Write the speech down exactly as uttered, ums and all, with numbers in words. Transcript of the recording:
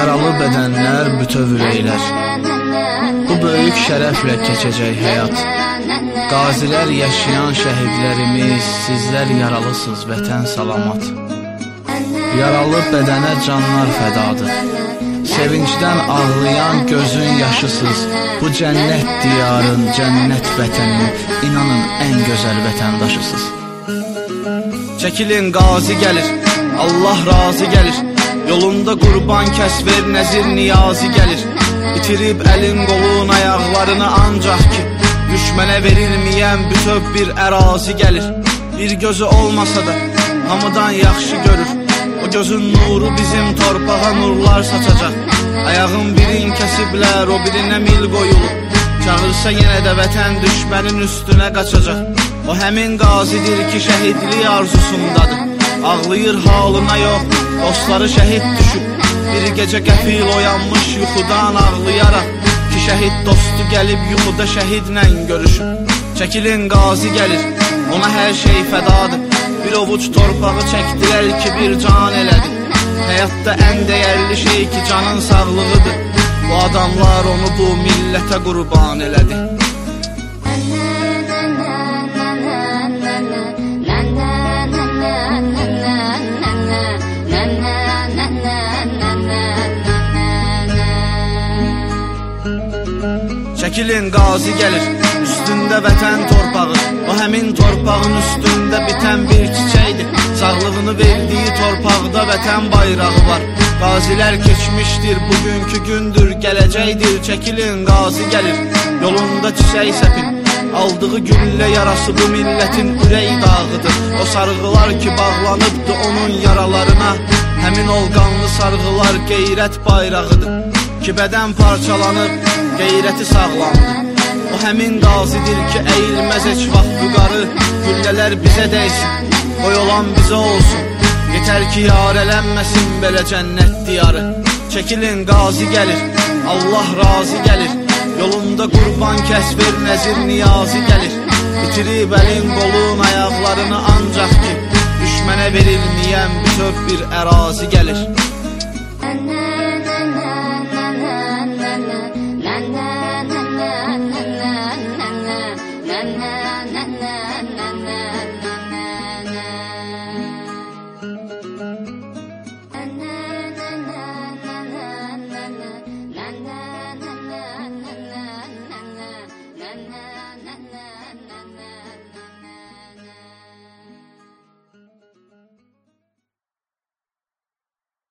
yaralı bədənlər, bütöv ürəklər. Bu böyük şərəflə keçəcək həyat. Qazilər, yaşayan şəhidlərimiz, sizlər yaralısınız, vətən salamat. Yaralı bədənə canlar fədadır. Sevincdən ağlayan gözün yaşısız. Bu cənnət diyarın, cənnət vətənin, inanın ən gözəl vətəndaşısız. Çəkilin, qazi gəlir, Allah razı gəlir. Yolunda qurban kəs ver, nəzir niyazi gəlir. İtirib əlin qolun ayaqlarını ancaq ki, düşmənə verilməyən bütöv bir ərazi gəlir. Bir gözü olmasa da hamıdan yaxşı görür. O gözün nuru bizim torpağa nurlar saçacaq. Ayağın birin kəsiblər, o birinə mil qoyulur. Çağırsa yenə də vətən düşmənin üstünə qaçacaq. O həmin qazidir ki, şəhidlik arzusundadır. Ağlayır halına yox, dostları şəhid düşüb. Bir gecə qəfil oyanmış yuxudan ağlayaraq ki, şəhid dostu gəlib yuxuda şəhidlə görüşüb. Çəkilin, qazi gəlir, ona hər şey fədadır. Bir ovuc torpağı çəkdilər ki, bir can elədi. Həyatda ən dəyərli şey ki, canın sağlığıdır. Bu adamlar onu bu millətə qurban elədi. Çəkilin, qazi gəlir, üstündə vətən torpağı. O həmin torpağın üstündə bitən bir çiçəkdir. Sağlığını verdiyi torpaqda vətən bayrağı var. Qazilər keçmişdir, bugünkü gündür, gələcəkdir. Çəkilin, qazi gəlir, yolunda çiçək səpin. Aldığı güllə yarası bu millətin ürək dağıdır. O sarğılar ki, bağlanıbdı onun yaralarına. Həmin ol qanlı sarğılar qeyrət bayrağıdır ki, bədən parçalanıb, qeyrəti sağlandı. O həmin qazidir ki, əyilməz heç vaxt yuqarı. Güllələr bizə dəysin, qoy olan bizə olsun. Yetər ki, yarələnməsin belə cənnət diyarı. Çəkilin, qazi gəlir, Allah razı gəlir. Yolunda qurban kəs ver, nəzir niyazi gəlir. İtirib əlin qolun ayaqlarını ancaq ki, düşmənə verilməyən bütöv bir ərazi gəlir.